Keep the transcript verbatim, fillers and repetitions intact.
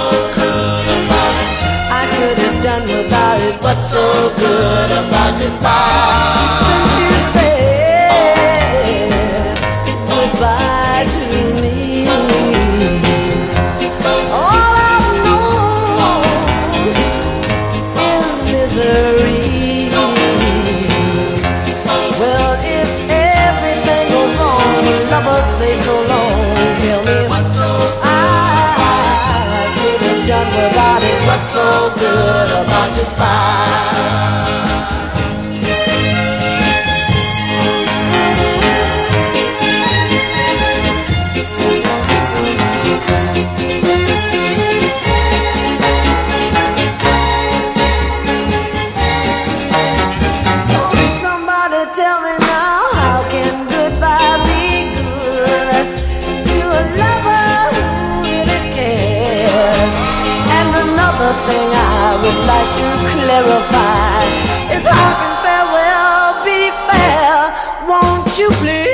good about it? I could have done without it. What's so good about goodbye? Since you said goodbye to me, all I've known is misery. Well, if everything goes wrong, lovers say so long. Tell me what's so I could have done without it. What's so good about goodbye? Tell me now, how can goodbye be good to a lover who really cares? And another thing I would like to clarify is how can farewell be fair? Won't you please?